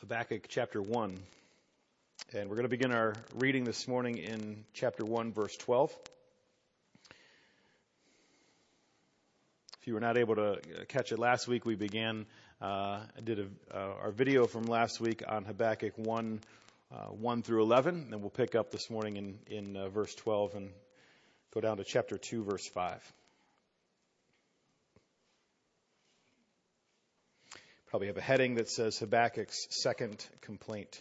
Habakkuk chapter 1. And we're going to begin our reading this morning in chapter 1, verse 12. If you were not able to catch it last week, we began, our video from last week on Habakkuk 1, 1 through 11. And we'll pick up this morning in verse 12 and go down to chapter 2, verse 5. Probably have a heading that says Habakkuk's second complaint.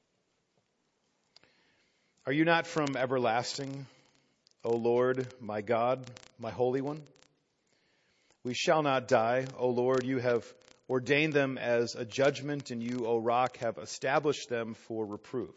Are you not from everlasting, O Lord, my God, my Holy One? We shall not die, O Lord. You have ordained them as a judgment, and you, O Rock, have established them for reproof.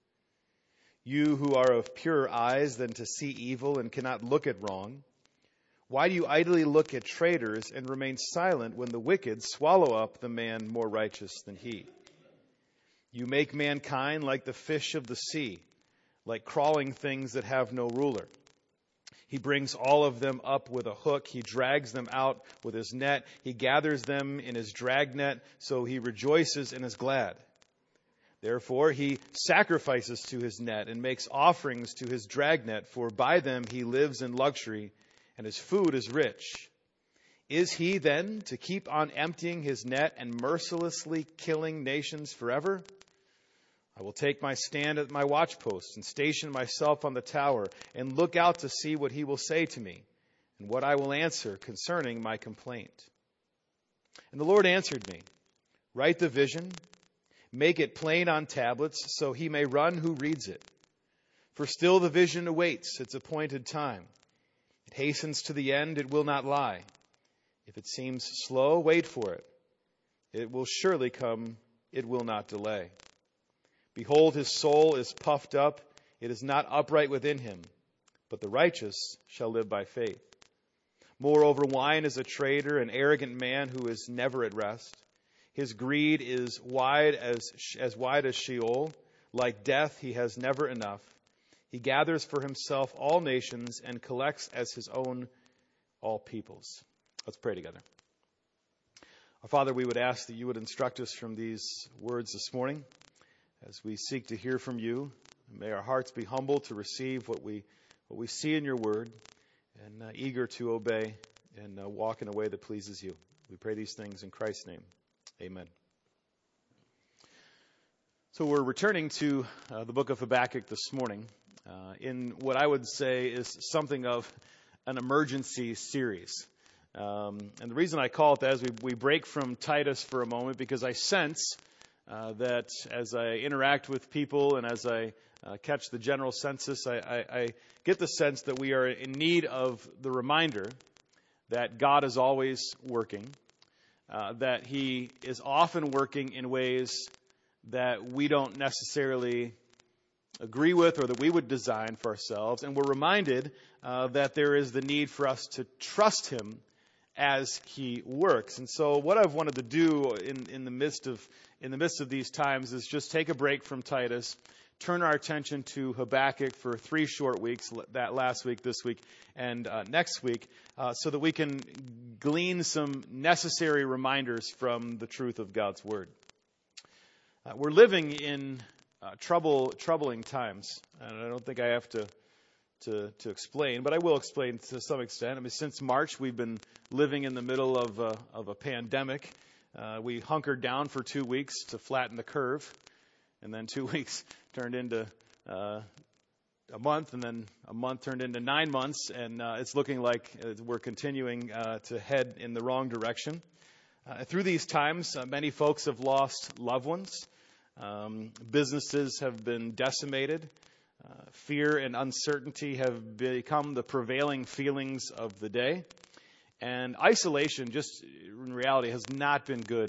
You who are of purer eyes than to see evil and cannot look at wrong, why do you idly look at traitors and remain silent when the wicked swallow up the man more righteous than he? You make mankind like the fish of the sea, like crawling things that have no ruler. He brings all of them up with a hook. He drags them out with his net. He gathers them in his dragnet, so he rejoices and is glad. Therefore he sacrifices to his net and makes offerings to his dragnet, for by them he lives in luxury, and his food is rich. Is he then to keep on emptying his net and mercilessly killing nations forever? I will take my stand at my watchpost and station myself on the tower and look out to see what he will say to me and what I will answer concerning my complaint. And the Lord answered me, write the vision, make it plain on tablets so he may run who reads it. For still the vision awaits its appointed time. It hastens to the end, it will not lie. If it seems slow, wait for it. It will surely come, it will not delay. Behold, his soul is puffed up, it is not upright within him, but the righteous shall live by faith. Moreover, wine is a traitor, an arrogant man who is never at rest. His greed is wide as Sheol. Like death, he has never enough. He gathers for himself all nations and collects as his own all peoples. Let's pray together. Our Father, we would ask that you would instruct us from these words this morning as we seek to hear from you. May our hearts be humble to receive what we see in your word and eager to obey and walk in a way that pleases you. We pray these things in Christ's name. Amen. So we're returning to the book of Habakkuk this morning in what I would say is something of an emergency series. And the reason I call it that is we break from Titus for a moment because I sense that as I interact with people and as I catch the general census, I get the sense that we are in need of the reminder that God is always working, that He is often working in ways that we don't necessarily agree with or that we would design for ourselves. And we're reminded that there is the need for us to trust Him as He works. And so what I've wanted to do in the midst of these times is just take a break from Titus, turn our attention to Habakkuk for 3 short weeks, that last week, this week, and next week, so that we can glean some necessary reminders from the truth of God's Word. We're living in troubling times, and I don't think I have to explain, but I will explain to some extent. I mean, since March, we've been living in the middle of a pandemic. We hunkered down for 2 weeks to flatten the curve, and then 2 weeks turned into a month, and then a month turned into 9 months, and it's looking like we're continuing to head in the wrong direction. Through these times, many folks have lost loved ones. Businesses have been decimated. Fear and uncertainty have become the prevailing feelings of the day. And isolation, just in reality, has not been good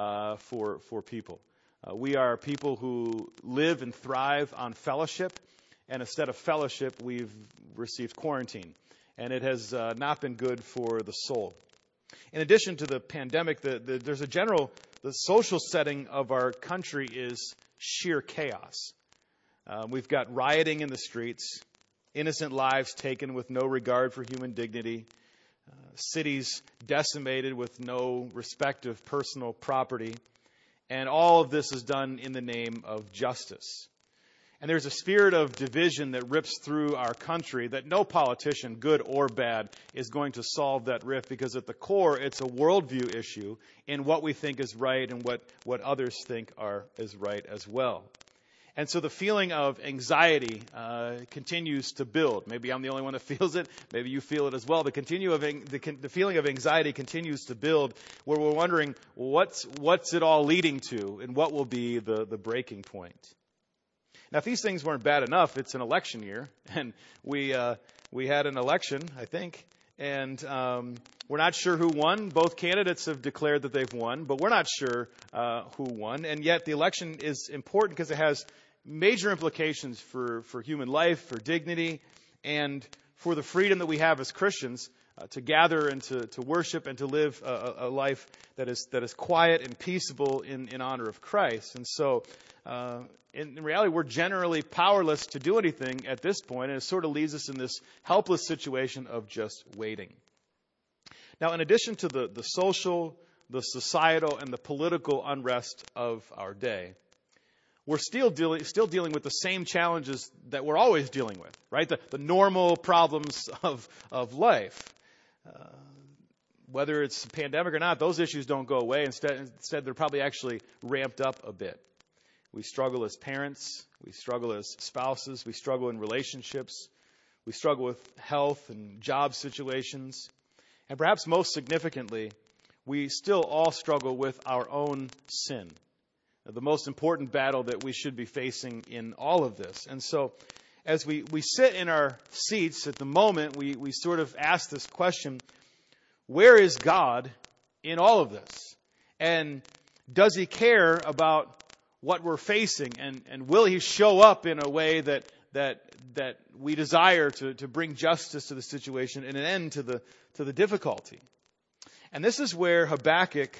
for people. We are people who live and thrive on fellowship, and instead of fellowship, we've received quarantine. And it has not been good for the soul. In addition to the pandemic, there's the social setting of our country is sheer chaos. We've got rioting in the streets, innocent lives taken with no regard for human dignity, cities decimated with no respect of personal property, And all of this is done in the name of justice. And there's a spirit of division that rips through our country that no politician, good or bad, is going to solve that rift, because at the core, it's a worldview issue in what we think is right and what others think is right as well. And so the feeling of anxiety continues to build. Maybe I'm the only one that feels it. Maybe you feel it as well. The feeling of anxiety continues to build, where we're wondering, what's it all leading to, and what will be the breaking point? Now, if these things weren't bad enough, it's an election year, and we had an election, I think, and we're not sure who won. Both candidates have declared that they've won, but we're not sure who won. And yet the election is important because it has major implications for human life, for dignity, and for the freedom that we have as Christians to gather and to worship and to live a life that is quiet and peaceable in honor of Christ. And so in reality, we're generally powerless to do anything at this point, and it sort of leaves us in this helpless situation of just waiting. Now, in addition to the social, the societal, and the political unrest of our day, we're still dealing with the same challenges that we're always dealing with, right? The normal problems of life. Whether it's a pandemic or not, those issues don't go away. Instead, they're probably actually ramped up a bit. We struggle as parents. We struggle as spouses. We struggle in relationships. We struggle with health and job situations. And perhaps most significantly, we still all struggle with our own sin. The most important battle that we should be facing in all of this. And so as we sit in our seats at the moment, we sort of ask this question, where is God in all of this? And does he care about what we're facing? And will he show up in a way that we desire to bring justice to the situation and an end to the difficulty? And this is where Habakkuk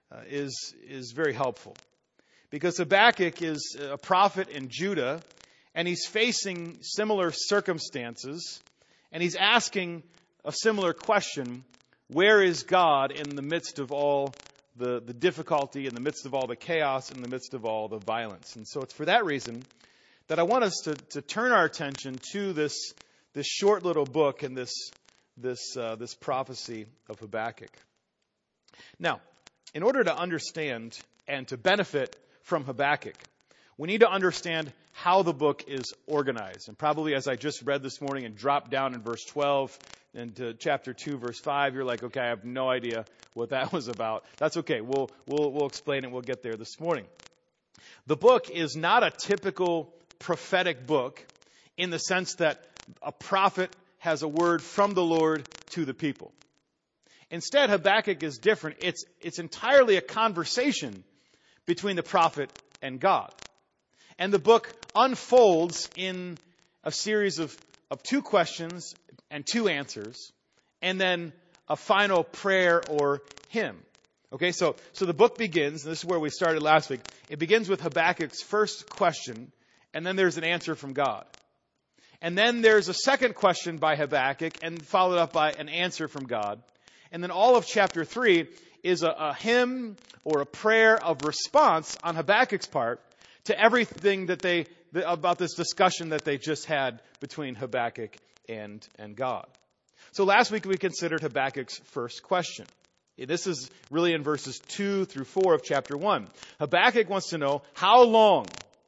is very helpful. Because Habakkuk is a prophet in Judah, and he's facing similar circumstances, and he's asking a similar question, where is God in the midst of all the difficulty, in the midst of all the chaos, in the midst of all the violence? And so it's for that reason that I want us to turn our attention to this short little book and this prophecy of Habakkuk. Now, in order to understand and to benefit from Habakkuk, we need to understand how the book is organized. And probably as I just read this morning and dropped down in verse 12 into chapter 2, verse 5, you're like, okay, I have no idea what that was about. That's okay. We'll explain it. We'll get there this morning. The book is not a typical prophetic book in the sense that a prophet has a word from the Lord to the people. Instead, Habakkuk is different. It's entirely a conversation between the prophet and God. And the book unfolds in a series of two questions and two answers, and then a final prayer or hymn. Okay, so the book begins, and this is where we started last week. It begins with Habakkuk's first question, and then there's an answer from God. And then there's a second question by Habakkuk, and followed up by an answer from God. And then all of chapter 3 is a hymn or a prayer of response on Habakkuk's part to everything about this discussion that they just had between Habakkuk and God. So last week we considered Habakkuk's first question. This is really in verses 2 through 4 of chapter 1. Habakkuk wants to know, how long,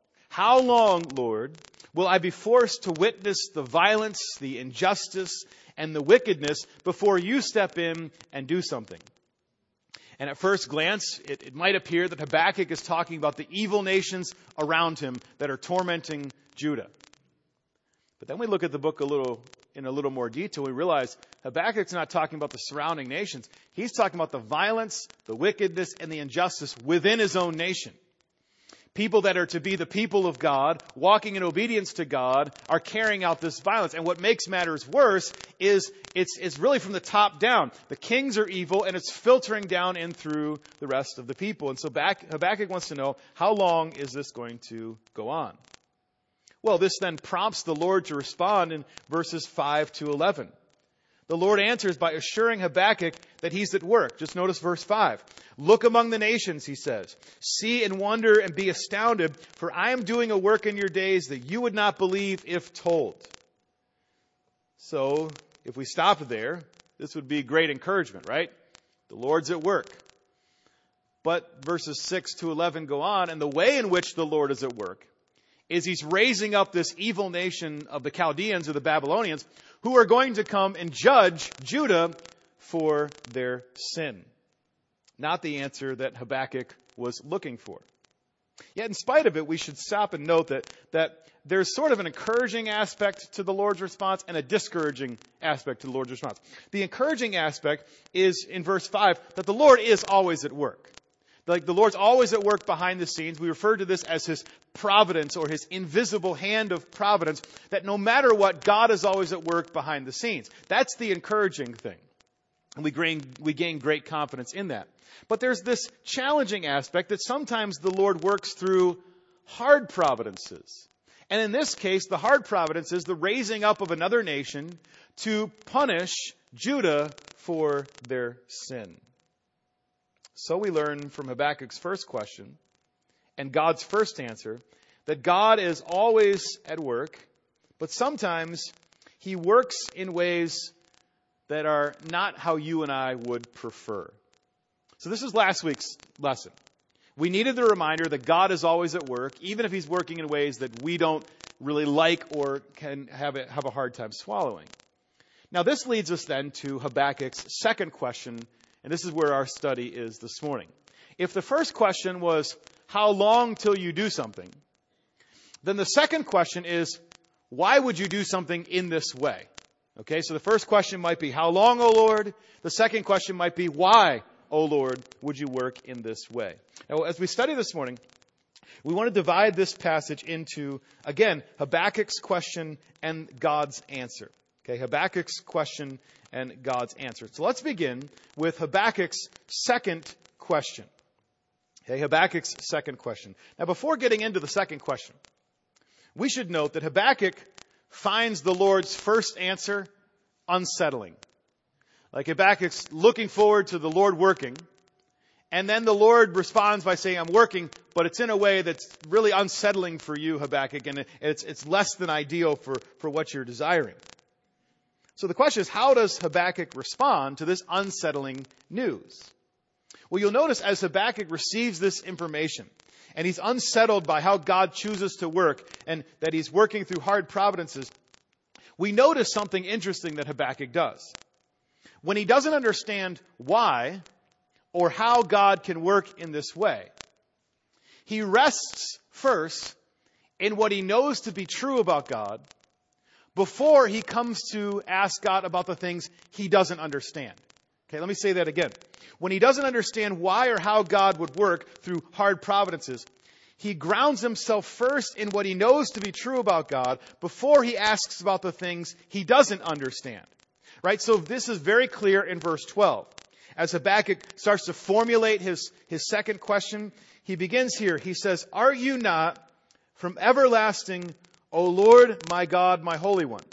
Lord, will I be forced to witness the violence, the injustice, and the wickedness before you step in and do something? And at first glance, it might appear that Habakkuk is talking about the evil nations around him that are tormenting Judah. But then we look at the book in a little more detail. We realize Habakkuk's not talking about the surrounding nations. He's talking about the violence, the wickedness, and the injustice within his own nation. People that are to be the people of God, walking in obedience to God, are carrying out this violence. And what makes matters worse is it's really from the top down. The kings are evil, and it's filtering down in through the rest of the people. And so Habakkuk wants to know, how long is this going to go on? Well, this then prompts the Lord to respond in verses 5 to 11. The Lord answers by assuring Habakkuk that he's at work. Just notice verse 5. Look among the nations, he says. See and wonder and be astounded, for I am doing a work in your days that you would not believe if told. So, if we stopped there, this would be great encouragement, right? The Lord's at work. But verses 6 to 11 go on, and the way in which the Lord is at work is he's raising up this evil nation of the Chaldeans or the Babylonians who are going to come and judge Judah for their sin. Not the answer that Habakkuk was looking for. Yet in spite of it, we should stop and note that there's sort of an encouraging aspect to the Lord's response and a discouraging aspect to the Lord's response. The encouraging aspect is in verse 5 that the Lord is always at work. Like the Lord's always at work behind the scenes. We refer to this as his providence or his invisible hand of providence, that no matter what, God is always at work behind the scenes. That's the encouraging thing. And we gain great confidence in that. But there's this challenging aspect that sometimes the Lord works through hard providences. And in this case, the hard providence is the raising up of another nation to punish Judah for their sin. So we learn from Habakkuk's first question and God's first answer that God is always at work, but sometimes he works in ways that are not how you and I would prefer. So this is last week's lesson. We needed the reminder that God is always at work, even if he's working in ways that we don't really like or can have a hard time swallowing. Now this leads us then to Habakkuk's second question, and this is where our study is this morning. If the first question was, how long till you do something? Then the second question is, why would you do something in this way? Okay, so the first question might be, how long, O Lord? The second question might be, why, O Lord, would you work in this way? Now, as we study this morning, we want to divide this passage into, again, Habakkuk's question and God's answer. Okay, Habakkuk's question and God's answer. So let's begin with Habakkuk's second question. Okay, Habakkuk's second question. Now, before getting into the second question, we should note that Habakkuk finds the Lord's first answer unsettling. Like Habakkuk's looking forward to the Lord working, and then the Lord responds by saying, I'm working, but it's in a way that's really unsettling for you, Habakkuk, and it's less than ideal for what you're desiring. So the question is, how does Habakkuk respond to this unsettling news? Well, you'll notice as Habakkuk receives this information, and he's unsettled by how God chooses to work, and that he's working through hard providences, we notice something interesting that Habakkuk does. When he doesn't understand why or how God can work in this way, he rests first in what he knows to be true about God before he comes to ask God about the things he doesn't understand. Okay, let me say that again. When he doesn't understand why or how God would work through hard providences, he grounds himself first in what he knows to be true about God before he asks about the things he doesn't understand. Right? So this is very clear in verse 12. As Habakkuk starts to formulate his second question, he begins here. He says, Are you not from everlasting, O Lord, my God, my Holy One?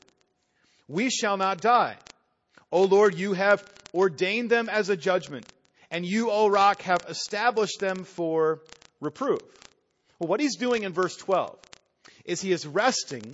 We shall not die. O Lord, you have ordained them as a judgment, and you, O Rock, have established them for reproof. Well, what he's doing in verse 12 is he is resting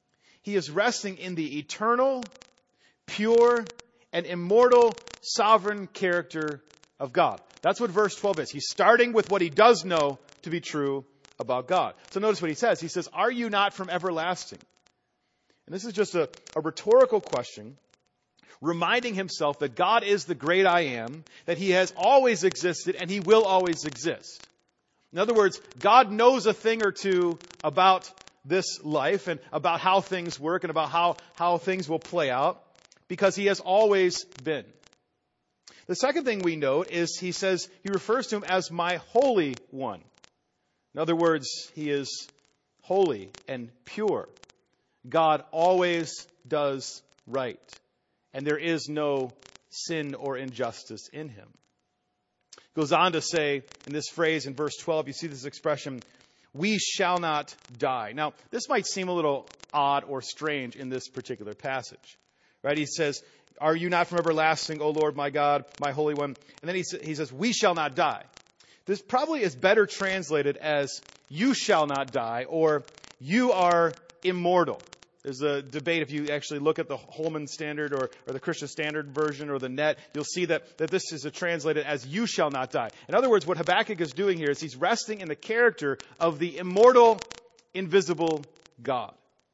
in the eternal, pure, and immortal sovereign character of God. That's what verse 12 is. He's starting with what he does know to be true about God. So notice what he says. He says, Are you not from everlasting? And this is just a rhetorical question, reminding himself that God is the great I am, that he has always existed and he will always exist. In other words, God knows a thing or two about this life and about how things work and about how things will play out because he has always been. The second thing we note is he refers to him as my Holy One. In other words, he is holy and pure. God always does right, and there is no sin or injustice in him. Goes on to say in this phrase in verse 12, you see this expression, we shall not die. Now, this might seem a little odd or strange in this particular passage, right? He says, Are you not from everlasting, O Lord, my God, my Holy One? And then he says, we shall not die. This probably is better translated as you shall not die, or you are immortal. There's a debate. If you actually look at the Holman Standard or the Christian Standard Version or the Net, you'll see that this is translated as you shall not die. In other words, what Habakkuk is doing here is he's resting in the character of the immortal, invisible God.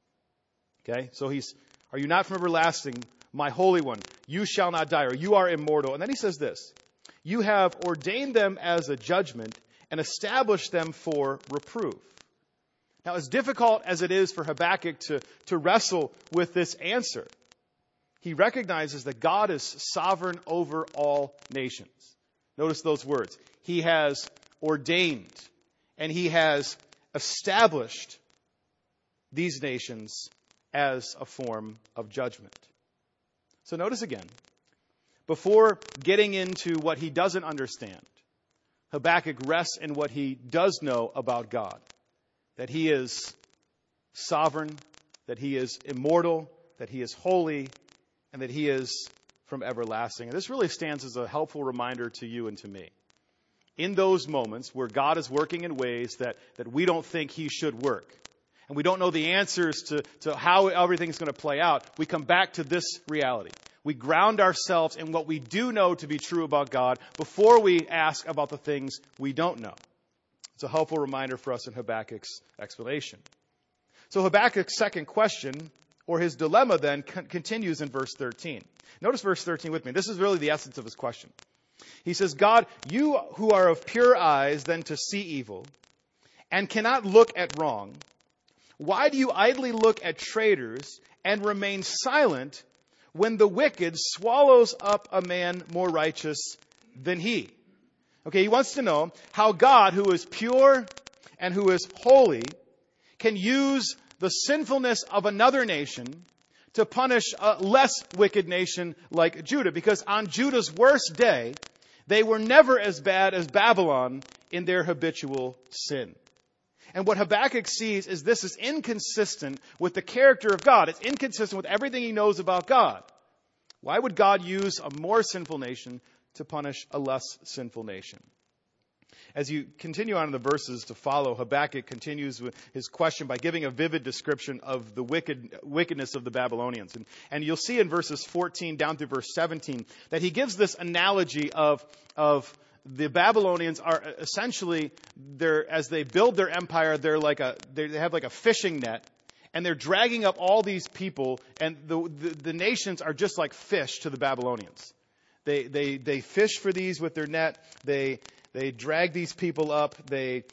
Okay? So are you not from everlasting, my Holy One? You shall not die, or you are immortal. And then he says this, you have ordained them as a judgment and established them for reproof. Now, as difficult as it is for Habakkuk to wrestle with this answer, he recognizes that God is sovereign over all nations. Notice those words. He has ordained and he has established these nations as a form of judgment. So notice again, before getting into what he doesn't understand, Habakkuk rests in what he does know about God. That he is sovereign, that he is immortal, that he is holy, and that he is from everlasting. And this really stands as a helpful reminder to you and to me. In those moments where God is working in ways that we don't think he should work, and we don't know the answers to how everything's going to play out, we come back to this reality. We ground ourselves in what we do know to be true about God before we ask about the things we don't know. It's a helpful reminder for us in Habakkuk's explanation. So Habakkuk's second question, or his dilemma then, continues in verse 13. Notice verse 13 with me. This is really the essence of his question. He says, God, you who are of pure eyes then to see evil, and cannot look at wrong, why do you idly look at traitors and remain silent when the wicked swallows up a man more righteous than he? Okay, he wants to know how God, who is pure and who is holy, can use the sinfulness of another nation to punish a less wicked nation like Judah. Because on Judah's worst day, they were never as bad as Babylon in their habitual sin. And what Habakkuk sees is this is inconsistent with the character of God. It's inconsistent with everything he knows about God. Why would God use a more sinful nation to punish a less sinful nation? As you continue on in the verses to follow, Habakkuk continues with his question by giving a vivid description of the wickedness of the Babylonians. And you'll see in verses 14 down through verse 17 that he gives this analogy of the Babylonians are essentially, as they build their empire, they have like a fishing net. And they're dragging up all these people, and the nations are just like fish to the Babylonians. They fish for these with their net. They drag these people up. They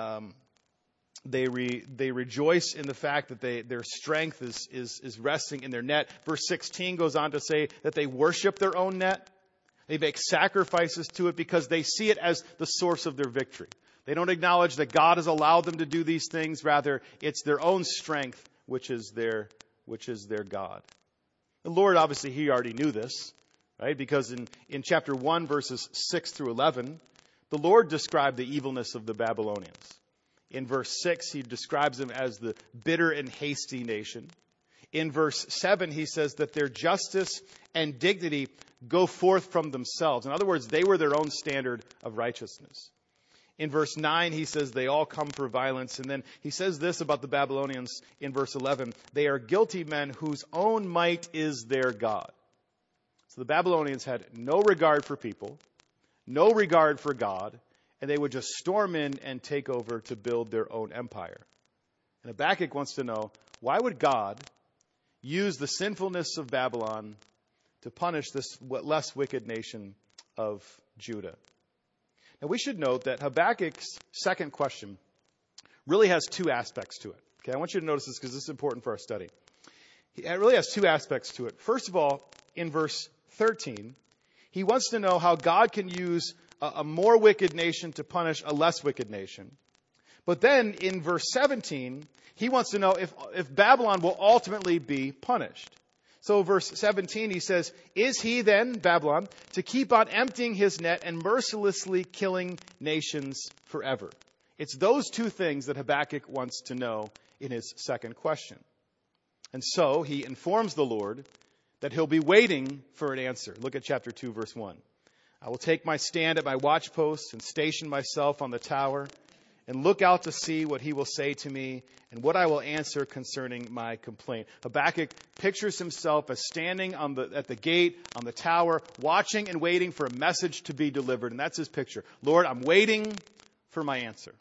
rejoice in the fact that their strength is resting in their net. Verse 16 goes on to say that they worship their own net. They make sacrifices to it because they see it as the source of their victory. They don't acknowledge that God has allowed them to do these things. Rather, it's their own strength which is their God. The Lord, obviously, he already knew this, right? Because in chapter 1, verses 6 through 11, the Lord described the evilness of the Babylonians. In verse 6, he describes them as the bitter and hasty nation. In verse 7, he says that their justice and dignity go forth from themselves. In other words, they were their own standard of righteousness. In verse 9, he says they all come for violence. And then he says this about the Babylonians in verse 11. They are guilty men whose own might is their God. So the Babylonians had no regard for people, no regard for God, and they would just storm in and take over to build their own empire. And Habakkuk wants to know, why would God use the sinfulness of Babylon to punish this less wicked nation of Judah? Now, we should note that Habakkuk's second question really has two aspects to it. Okay, I want you to notice this because this is important for our study. It really has two aspects to it. First of all, in verse 13, he wants to know how God can use a more wicked nation to punish a less wicked nation. But then in verse 17, he wants to know if Babylon will ultimately be punished. So verse 17, he says, is he then, Babylon, to keep on emptying his net and mercilessly killing nations forever? It's those two things that Habakkuk wants to know in his second question. And so he informs the Lord that he'll be waiting for an answer. Look at chapter 2, verse 1. I will take my stand at my watchpost and station myself on the tower and look out to see what he will say to me and what I will answer concerning my complaint. Habakkuk pictures himself as standing at the gate, on the tower, watching and waiting for a message to be delivered. And that's his picture. Lord, I'm waiting for my answer.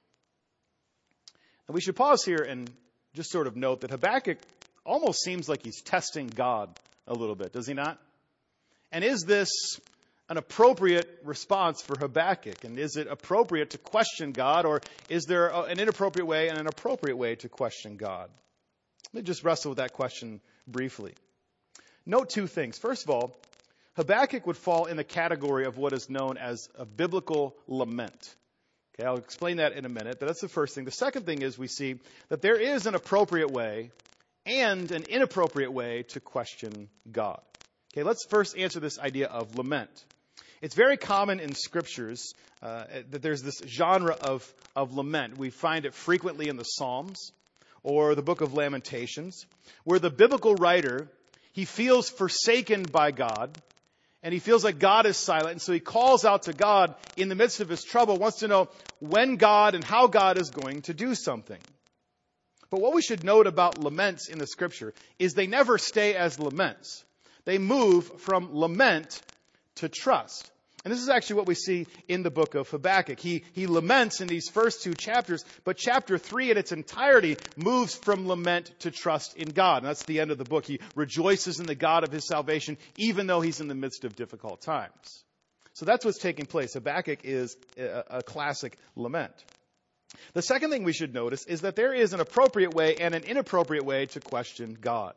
And we should pause here and just sort of note that Habakkuk almost seems like he's testing God a little bit, does he not? And is this an appropriate response for Habakkuk? And is it appropriate to question God, or is there an inappropriate way and an appropriate way to question God? Let me just wrestle with that question briefly. Note two things. First of all, Habakkuk would fall in the category of what is known as a biblical lament. Okay, I'll explain that in a minute, but that's the first thing. The second thing is we see that there is an appropriate way and an inappropriate way to question God. Okay, let's first answer this idea of lament. It's very common in scriptures that there's this genre of lament. We find it frequently in the Psalms or the book of Lamentations, where the biblical writer, he feels forsaken by God, and he feels like God is silent, and so he calls out to God in the midst of his trouble, wants to know when God and how God is going to do something. But what we should note about laments in the scripture is they never stay as laments. They move from lament to trust. And this is actually what we see in the book of Habakkuk. He laments in these first two chapters, but chapter 3 in its entirety moves from lament to trust in God. And that's the end of the book. He rejoices in the God of his salvation, even though he's in the midst of difficult times. So that's what's taking place. Habakkuk is a classic lament. The second thing we should notice is that there is an appropriate way and an inappropriate way to question God.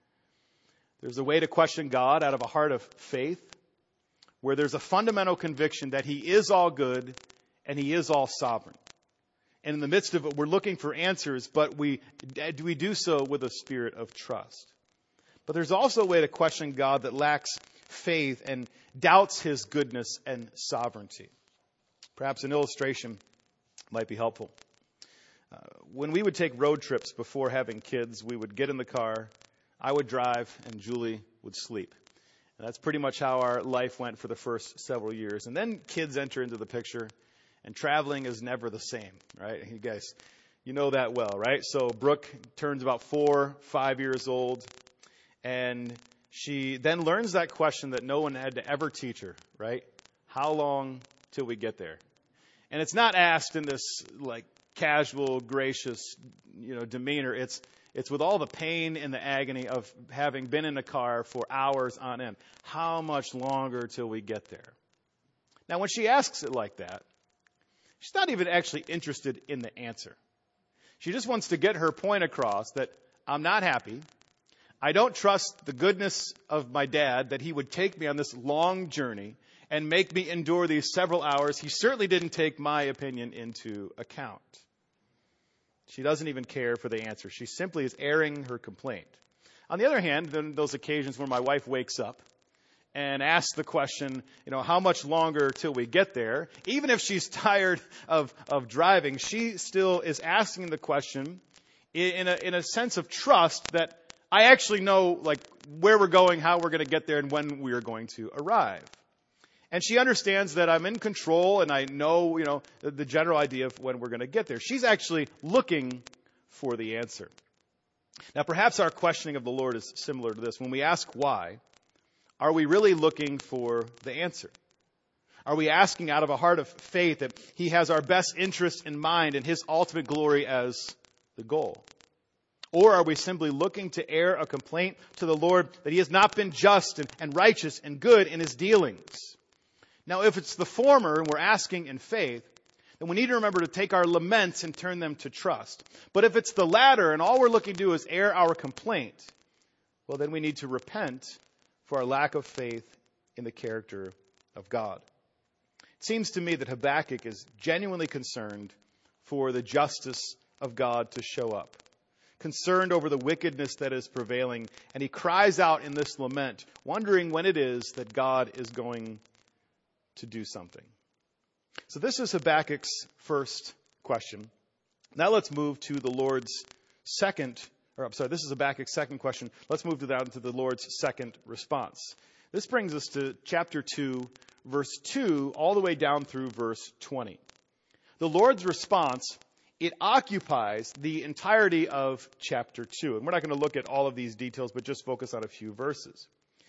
There's a way to question God out of a heart of faith, where there's a fundamental conviction that he is all good and he is all sovereign. And in the midst of it, we're looking for answers, but we do so with a spirit of trust. But there's also a way to question God that lacks faith and doubts his goodness and sovereignty. Perhaps an illustration might be helpful. When we would take road trips before having kids, we would get in the car, I would drive, and Julie would sleep. And that's pretty much how our life went for the first several years. And then kids enter into the picture, and traveling is never the same, right? You guys, you know that well, right? So Brooke turns about 4, 5 years old, and she then learns that question that no one had to ever teach her, right? How long till we get there? And it's not asked in this like casual, gracious, demeanor. It's with all the pain and the agony of having been in a car for hours on end. How much longer till we get there? Now, when she asks it like that, she's not even actually interested in the answer. She just wants to get her point across that I'm not happy. I don't trust the goodness of my dad that he would take me on this long journey and make me endure these several hours. He certainly didn't take my opinion into account. She doesn't even care for the answer. She simply is airing her complaint. On the other hand, then those occasions where my wife wakes up and asks the question, how much longer till we get there? Even if she's tired of driving, she still is asking the question in a sense of trust that I actually know where we're going, how we're going to get there, and when we are going to arrive. And she understands that I'm in control and I know, the general idea of when we're going to get there. She's actually looking for the answer. Now, perhaps our questioning of the Lord is similar to this. When we ask why, are we really looking for the answer? Are we asking out of a heart of faith that he has our best interest in mind and his ultimate glory as the goal? Or are we simply looking to air a complaint to the Lord that he has not been just and righteous and good in his dealings? Now, if it's the former and we're asking in faith, then we need to remember to take our laments and turn them to trust. But if it's the latter and all we're looking to do is air our complaint, well, then we need to repent for our lack of faith in the character of God. It seems to me that Habakkuk is genuinely concerned for the justice of God to show up, concerned over the wickedness that is prevailing, and he cries out in this lament, wondering when it is that God is going to do something. So this is Habakkuk's first question. Now let's move to the Lord's This is Habakkuk's second question. Let's move down to the Lord's second response. This brings us to chapter 2, verse 2, all the way down through verse 20. The Lord's response, it occupies the entirety of chapter 2. And we're not going to look at all of these details, but just focus on a few verses.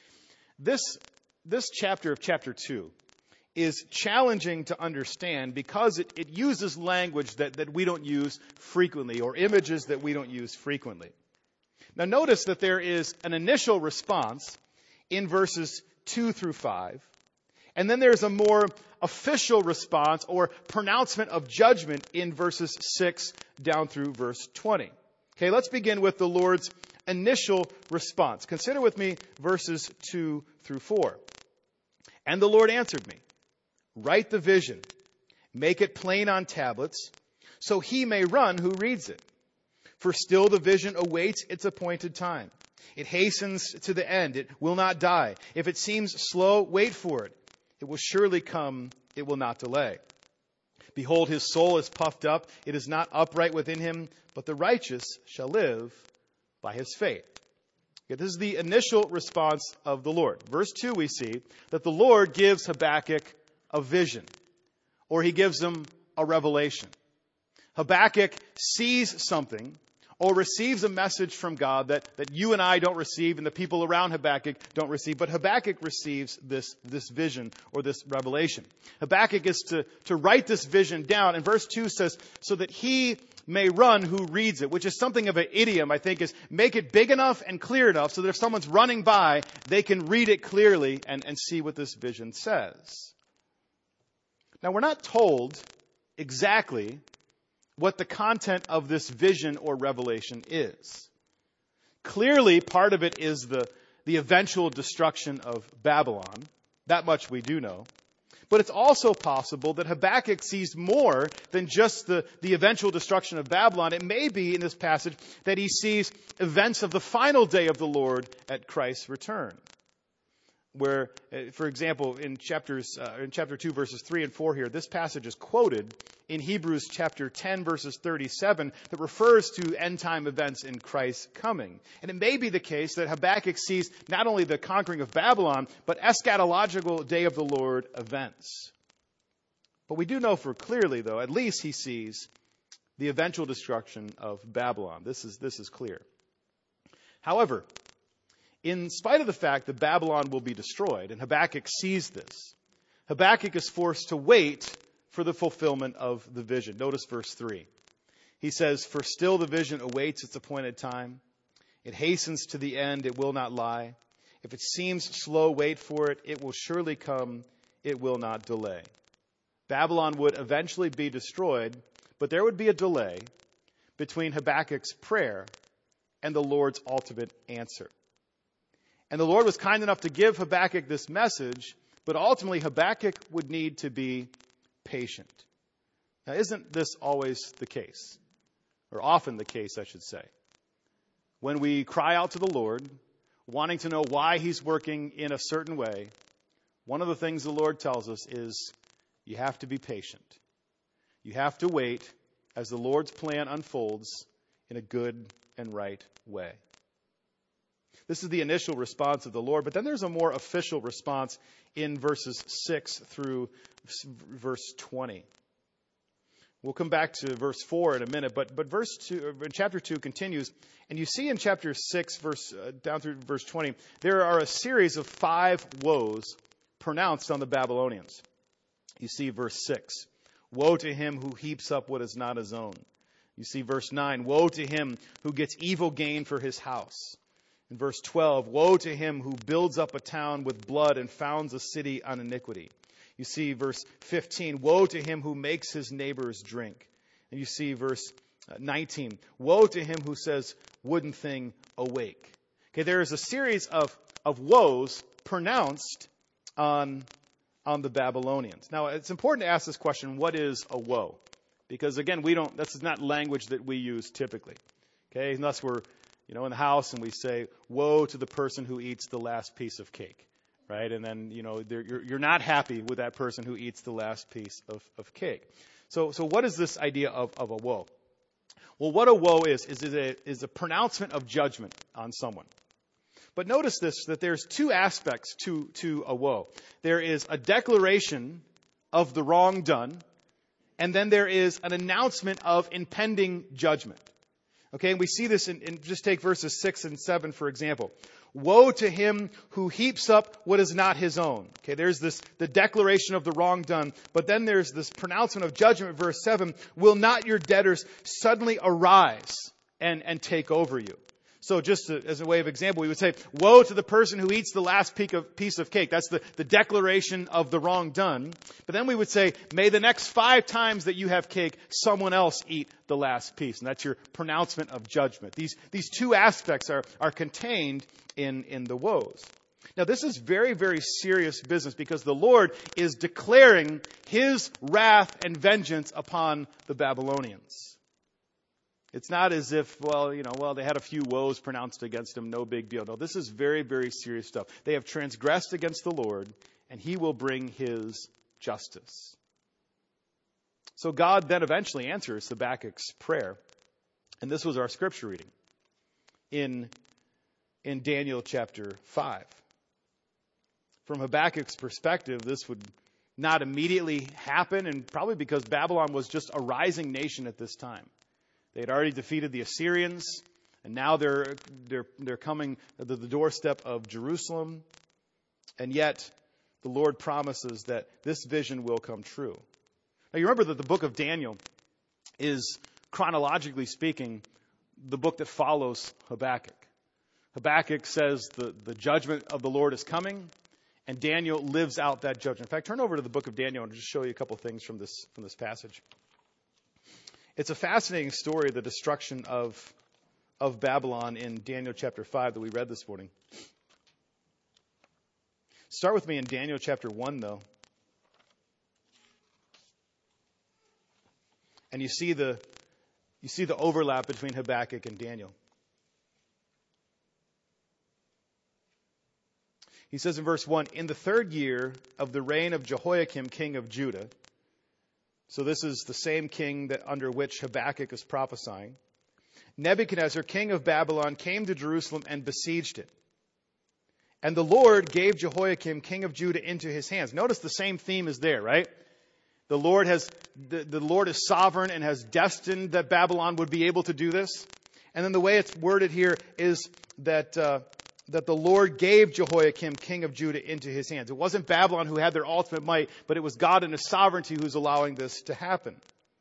This chapter of chapter 2 is challenging to understand because it uses language that we don't use frequently, or images that we don't use frequently. Now notice that there is an initial response in verses 2 through 5, and then there's a more official response or pronouncement of judgment in verses 6 down through verse 20. Okay, let's begin with the Lord's initial response. Consider with me verses 2 through 4. And the Lord answered me, write the vision, make it plain on tablets, so he may run who reads it. For still the vision awaits its appointed time. It hastens to the end. It will not die. If it seems slow, wait for it. It will surely come. It will not delay. Behold, his soul is puffed up. It is not upright within him, but the righteous shall live by his faith. Okay, this is the initial response of the Lord. Verse 2, we see that the Lord gives Habakkuk a vision, or he gives him a revelation. Habakkuk sees something or receives a message from God that you and I don't receive and the people around Habakkuk don't receive, but Habakkuk receives this vision or this revelation. Habakkuk is to write this vision down, and verse 2 says, so that he may run who reads it, which is something of an idiom, I think, is make it big enough and clear enough so that if someone's running by, they can read it clearly and see what this vision says. Now, we're not told exactly what the content of this vision or revelation is. Clearly, part of it is the eventual destruction of Babylon. That much we do know. But it's also possible that Habakkuk sees more than just the eventual destruction of Babylon. It may be in this passage that he sees events of the final day of the Lord at Christ's return. Where, for example, in chapter 2, verses 3 and 4 here, this passage is quoted in Hebrews chapter 10, verses 37, that refers to end-time events in Christ's coming. And it may be the case that Habakkuk sees not only the conquering of Babylon, but eschatological day of the Lord events. But we do know for clearly, though, at least he sees the eventual destruction of Babylon. This is clear. However, in spite of the fact that Babylon will be destroyed, and Habakkuk sees this, Habakkuk is forced to wait for the fulfillment of the vision. Notice verse 3. He says, for still the vision awaits its appointed time. It hastens to the end, it will not lie. If it seems slow, wait for it. It will surely come, it will not delay. Babylon would eventually be destroyed, but there would be a delay between Habakkuk's prayer and the Lord's ultimate answer. And the Lord was kind enough to give Habakkuk this message, but ultimately Habakkuk would need to be patient. Now, isn't this always the case? Or often the case, I should say. When we cry out to the Lord, wanting to know why he's working in a certain way, one of the things the Lord tells us is you have to be patient. You have to wait as the Lord's plan unfolds in a good and right way. This is the initial response of the Lord, but then there's a more official response in verses 6 through verse 20. We'll come back to verse 4 in a minute, but verse 2, chapter 2 continues, and you see in chapter 6, down through verse 20, there are a series of 5 woes pronounced on the Babylonians. You see verse 6, woe to him who heaps up what is not his own. You see verse 9, woe to him who gets evil gain for his house. In verse 12, woe to him who builds up a town with blood and founds a city on iniquity. You see verse 15, woe to him who makes his neighbors drink. And you see verse 19, woe to him who says, wooden thing, awake. Okay, there is a series of woes pronounced on the Babylonians. Now, it's important to ask this question, what is a woe? Because again, this is not language that we use typically. Okay, unless we're in the house and we say, woe to the person who eats the last piece of cake, right? And then, you're not happy with that person who eats the last piece of cake. So what is this idea of a woe? Well, what a woe is a pronouncement of judgment on someone. But notice this, that there's two aspects to a woe. There is a declaration of the wrong done, and then there is an announcement of impending judgment. Okay, and we see this in just take verses 6 and 7, for example. Woe to him who heaps up what is not his own. Okay, there's the declaration of the wrong done, but then there's this pronouncement of judgment, verse 7. Will not your debtors suddenly arise and take over you? So just as a way of example, we would say, woe to the person who eats the last piece of cake. That's the declaration of the wrong done. But then we would say, may the next 5 times that you have cake, someone else eat the last piece. And that's your pronouncement of judgment. These two aspects are contained in the woes. Now, this is very, very serious business because the Lord is declaring his wrath and vengeance upon the Babylonians. It's not as if, they had a few woes pronounced against them, no big deal. No, this is very, very serious stuff. They have transgressed against the Lord, and he will bring his justice. So God then eventually answers Habakkuk's prayer. And this was our scripture reading in Daniel chapter 5. From Habakkuk's perspective, this would not immediately happen, and probably because Babylon was just a rising nation at this time. They had already defeated the Assyrians, and now they're coming to the doorstep of Jerusalem. And yet, the Lord promises that this vision will come true. Now, you remember that the book of Daniel is, chronologically speaking, the book that follows Habakkuk. Habakkuk says the judgment of the Lord is coming, and Daniel lives out that judgment. In fact, turn over to the book of Daniel and just show you a couple things from this passage. It's a fascinating story, the destruction of Babylon in Daniel chapter 5 that we read this morning. Start with me in Daniel chapter 1, though. And you see the overlap between Habakkuk and Daniel. He says in verse 1, in the 3rd year of the reign of Jehoiakim, king of Judah. So this is the same king that under which Habakkuk is prophesying. Nebuchadnezzar, king of Babylon, came to Jerusalem and besieged it. And the Lord gave Jehoiakim, king of Judah, into his hands. Notice the same theme is there, right? The Lord is sovereign and has destined that Babylon would be able to do this. And then the way it's worded here is that the Lord gave Jehoiakim, king of Judah, into his hands. It wasn't Babylon who had their ultimate might, but it was God in his sovereignty who's allowing this to happen.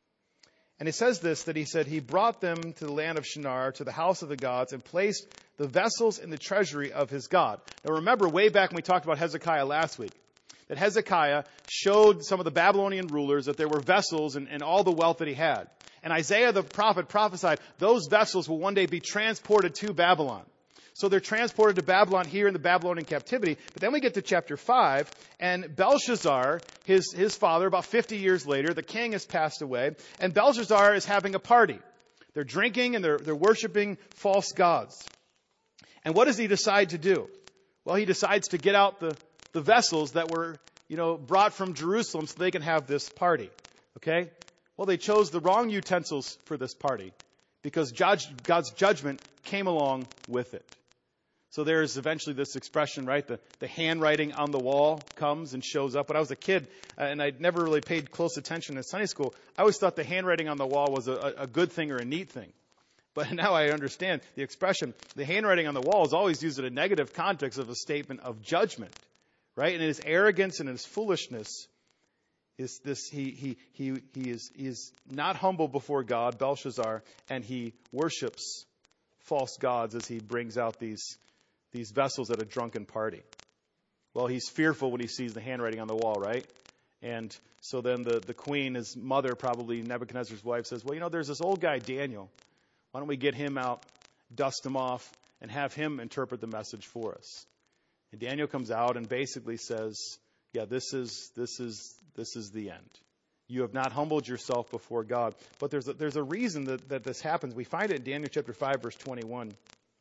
And it says this, that he said, he brought them to the land of Shinar, to the house of the gods, and placed the vessels in the treasury of his God. Now remember, way back when we talked about Hezekiah last week, that Hezekiah showed some of the Babylonian rulers that there were vessels and all the wealth that he had. And Isaiah the prophet prophesied, those vessels will one day be transported to Babylon. So they're transported to Babylon here in the Babylonian captivity. But then we get to chapter 5, and Belshazzar, his father, about 50 years later, the king has passed away, and Belshazzar is having a party. They're drinking and they're worshiping false gods. And what does he decide to do? Well, he decides to get out the vessels that were, brought from Jerusalem so they can have this party. Okay? Well, they chose the wrong utensils for this party because God's judgment came along with it. So there's eventually this expression, right? The handwriting on the wall comes and shows up. When I was a kid, and I'd never really paid close attention in Sunday school, I always thought the handwriting on the wall was a good thing or a neat thing. But now I understand the expression, the handwriting on the wall is always used in a negative context of a statement of judgment, right? And his arrogance and his foolishness is this, he is not humble before God, Belshazzar, and he worships false gods as he brings out these vessels at a drunken party. Well, he's fearful when he sees the handwriting on the wall, right? And so then the queen, his mother, probably Nebuchadnezzar's wife, says, well, there's this old guy, Daniel. Why don't we get him out, dust him off, and have him interpret the message for us? And Daniel comes out and basically says, yeah, this is the end. You have not humbled yourself before God. But there's a reason that this happens. We find it in Daniel chapter 5, verse 21.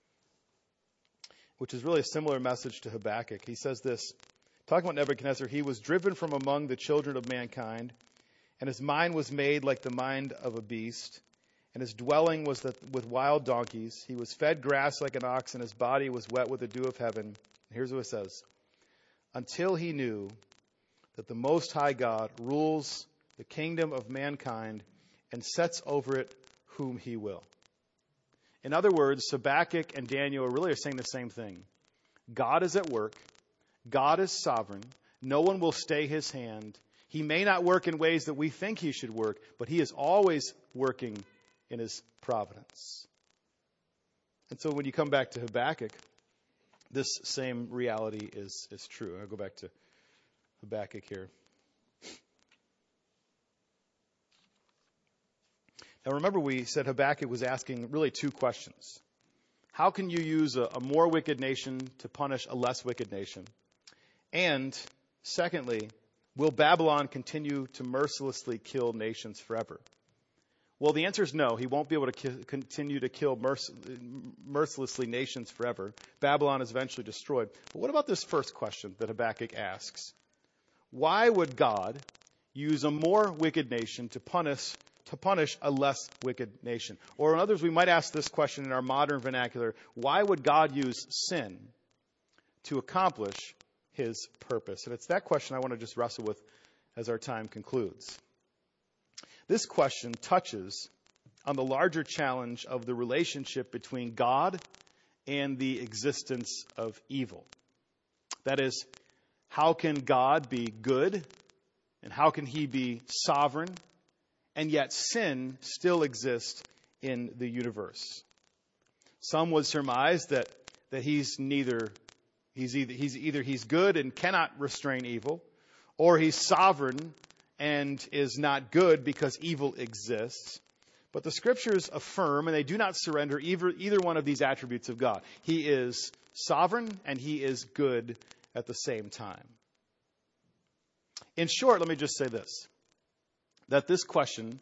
Which is really a similar message to Habakkuk. He says this, talking about Nebuchadnezzar, he was driven from among the children of mankind, and his mind was made like the mind of a beast, and his dwelling was with wild donkeys. He was fed grass like an ox, and his body was wet with the dew of heaven. Here's what it says. Until he knew that the Most High God rules the kingdom of mankind and sets over it whom he will. In other words, Habakkuk and Daniel really are saying the same thing. God is at work. God is sovereign. No one will stay his hand. He may not work in ways that we think he should work, but he is always working in his providence. And so when you come back to Habakkuk, this same reality is true. I'll go back to Habakkuk here. Now remember, we said Habakkuk was asking really two questions. How can you use a more wicked nation to punish a less wicked nation? And secondly, will Babylon continue to mercilessly kill nations forever? Well, the answer is no. He won't be able to continue to kill mercilessly nations forever. Babylon is eventually destroyed. But what about this first question that Habakkuk asks? Why would God use a more wicked nation to punish a less wicked nation? Or in others, we might ask this question in our modern vernacular. Why would God use sin to accomplish his purpose? And it's that question I want to just wrestle with as our time concludes. This question touches on the larger challenge of the relationship between God and the existence of evil. That is, how can God be good and how can he be sovereign, and yet sin still exists in the universe? Some would surmise that he's either good and cannot restrain evil, or he's sovereign and is not good because evil exists. But the scriptures affirm, and they do not surrender either one of these attributes of God. He is sovereign and he is good at the same time. In short, let me just say this, that this question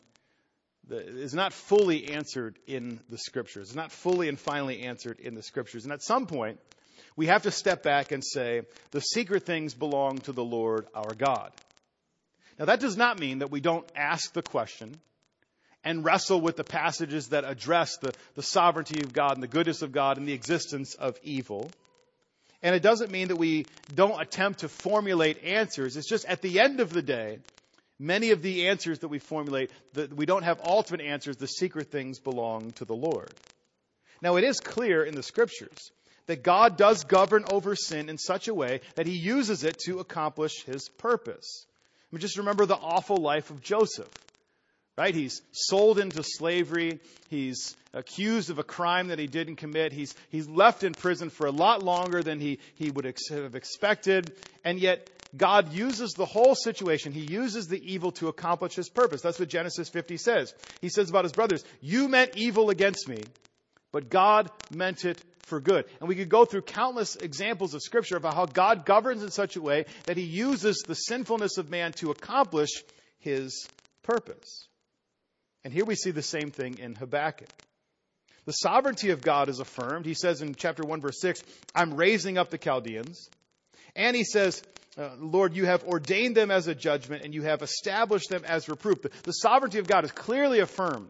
is not fully answered in the scriptures. It's not fully and finally answered in the scriptures. And at some point, we have to step back and say, the secret things belong to the Lord our God. Now, that does not mean that we don't ask the question and wrestle with the passages that address the sovereignty of God and the goodness of God and the existence of evil. And it doesn't mean that we don't attempt to formulate answers. It's just at the end of the day, many of the answers that we formulate, that we don't have ultimate answers. The secret things belong to the Lord. Now, it is clear in the scriptures that God does govern over sin in such a way that he uses it to accomplish his purpose. I mean, just remember the awful life of Joseph, right? He's sold into slavery. He's accused of a crime that he didn't commit. He's left in prison for a lot longer than he would have expected. And yet God uses the whole situation. He uses the evil to accomplish his purpose. That's what Genesis 50 says. He says about his brothers, you meant evil against me, but God meant it for good. And we could go through countless examples of Scripture about how God governs in such a way that he uses the sinfulness of man to accomplish his purpose. And here we see the same thing in Habakkuk. The sovereignty of God is affirmed. He says in chapter 1, verse 6, I'm raising up the Chaldeans. And he says, Lord, you have ordained them as a judgment and you have established them as reproof. The sovereignty of God is clearly affirmed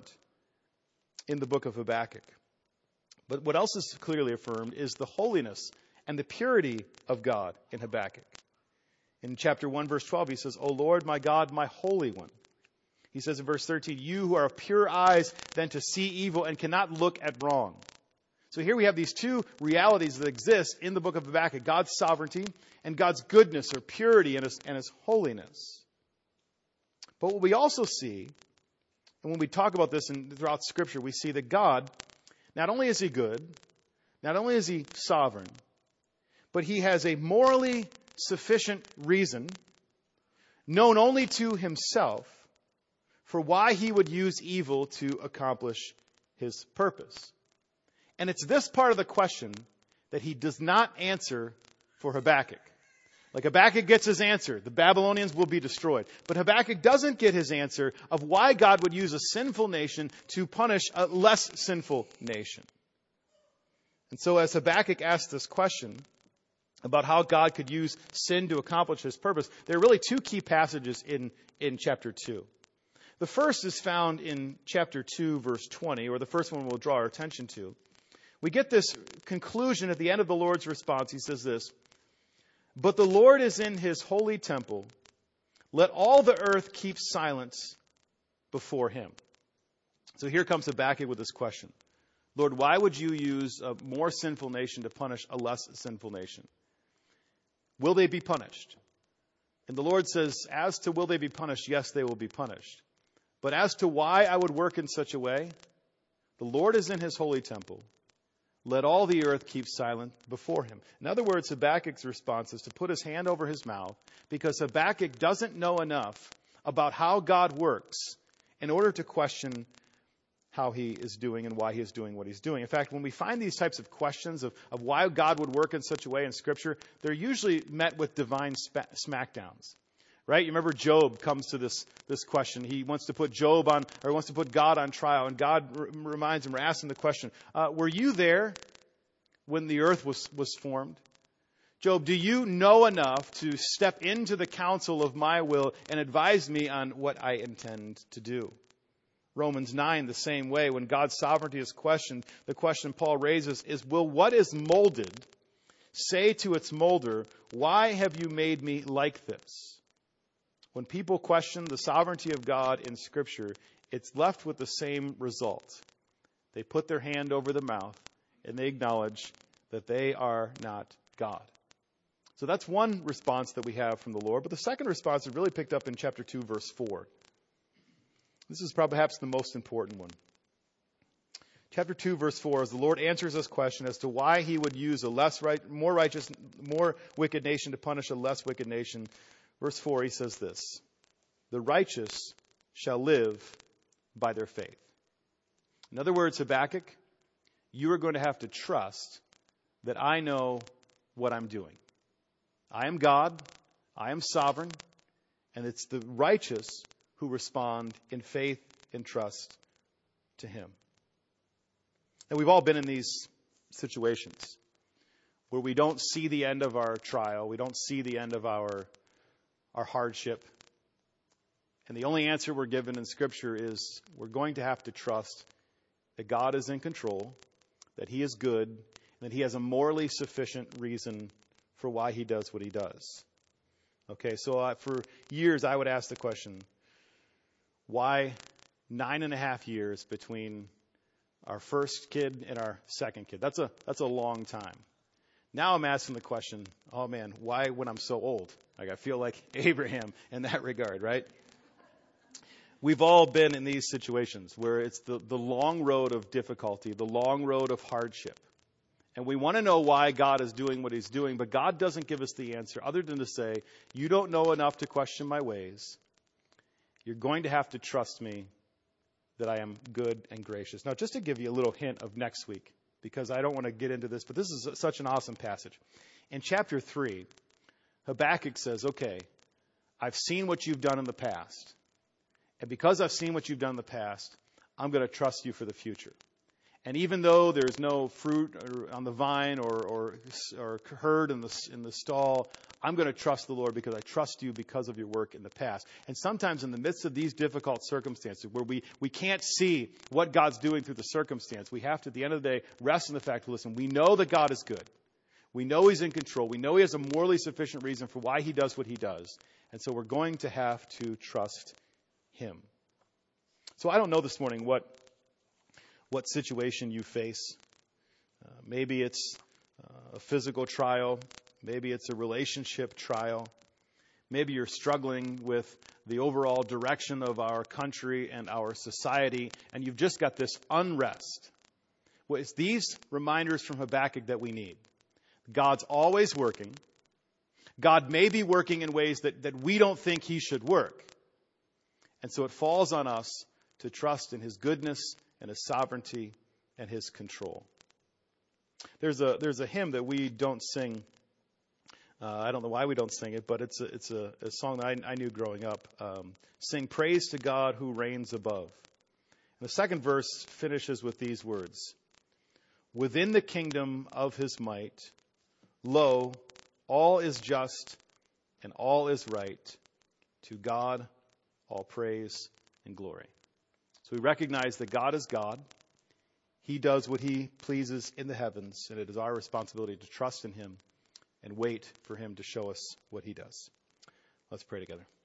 in the book of Habakkuk. But what else is clearly affirmed is the holiness and the purity of God in Habakkuk. In chapter 1, verse 12, he says, O Lord, my God, my Holy One. He says in verse 13, you who are of pure eyes than to see evil and cannot look at wrong. So here we have these two realities that exist in the book of Habakkuk, God's sovereignty and God's goodness or purity and his holiness. But what we also see, and when we talk about this throughout Scripture, we see that God, not only is he good, not only is he sovereign, but he has a morally sufficient reason, known only to himself, for why he would use evil to accomplish his purpose. And it's this part of the question that he does not answer for Habakkuk. Like Habakkuk gets his answer, the Babylonians will be destroyed. But Habakkuk doesn't get his answer of why God would use a sinful nation to punish a less sinful nation. And so as Habakkuk asks this question about how God could use sin to accomplish his purpose, there are really two key passages in chapter 2. The first is found in chapter 2, verse 20, or the first one we'll draw our attention to. We get this conclusion at the end of the Lord's response. He says this, "But the Lord is in his holy temple. Let all the earth keep silence before him." So here comes Habakkuk with this question. Lord, why would you use a more sinful nation to punish a less sinful nation? Will they be punished? And the Lord says, as to will they be punished, yes, they will be punished. But as to why I would work in such a way, the Lord is in his holy temple. Let all the earth keep silent before him. In other words, Habakkuk's response is to put his hand over his mouth because Habakkuk doesn't know enough about how God works in order to question how he is doing and why he is doing what he's doing. In fact, when we find these types of questions of why God would work in such a way in Scripture, they're usually met with divine smackdowns. Right? You remember Job comes to this question. He wants to put wants to put God on trial. And God reminds him or asks him the question, were you there when the earth was formed? Job, do you know enough to step into the counsel of my will and advise me on what I intend to do? Romans 9, the same way, when God's sovereignty is questioned, the question Paul raises is, will what is molded say to its molder, why have you made me like this? When people question the sovereignty of God in Scripture, it's left with the same result. They put their hand over the mouth and they acknowledge that they are not God. So that's one response that we have from the Lord. But the second response is really picked up in chapter 2, verse 4. This is perhaps the most important one. Chapter 2, verse 4, as the Lord answers this question as to why he would use more wicked nation to punish a less wicked nation. Verse 4, he says this, "The righteous shall live by their faith." In other words, Habakkuk, you are going to have to trust that I know what I'm doing. I am God, I am sovereign, and it's the righteous who respond in faith and trust to him. And we've all been in these situations where we don't see the end of our trial, we don't see the end of our hardship. And the only answer we're given in Scripture is we're going to have to trust that God is in control, that he is good, and that he has a morally sufficient reason for why he does what he does. Okay, so for years I would ask the question, why 9.5 years between our first kid and our second kid? That's a long time. Now I'm asking the question, oh man, why when I'm so old? Like I feel like Abraham in that regard, right? We've all been in these situations where it's the long road of difficulty, the long road of hardship. And we want to know why God is doing what he's doing, but God doesn't give us the answer other than to say, you don't know enough to question my ways. You're going to have to trust me that I am good and gracious. Now, just to give you a little hint of next week, because I don't want to get into this, but this is such an awesome passage. In chapter 3, Habakkuk says, okay, I've seen what you've done in the past. And because I've seen what you've done in the past, I'm going to trust you for the future. And even though there's no fruit on the vine or herd in the stall, I'm going to trust the Lord because I trust you because of your work in the past. And sometimes in the midst of these difficult circumstances where we can't see what God's doing through the circumstance, we have to, at the end of the day, rest in the fact, listen, we know that God is good. We know he's in control. We know he has a morally sufficient reason for why he does what he does. And so we're going to have to trust him. So I don't know this morning what situation you face. Maybe it's a physical trial. Maybe it's a relationship trial. Maybe you're struggling with the overall direction of our country and our society, and you've just got this unrest. Well, it's these reminders from Habakkuk that we need. God's always working. God may be working in ways that we don't think he should work. And so it falls on us to trust in his goodness and his sovereignty and his control. There's a hymn that we don't sing. I don't know why we don't sing it, but it's a song that I knew growing up. Sing praise to God who reigns above. And the second verse finishes with these words. Within the kingdom of his might, lo, all is just and all is right. To God, all praise and glory. So we recognize that God is God. He does what he pleases in the heavens, and it is our responsibility to trust in him and wait for him to show us what he does. Let's pray together.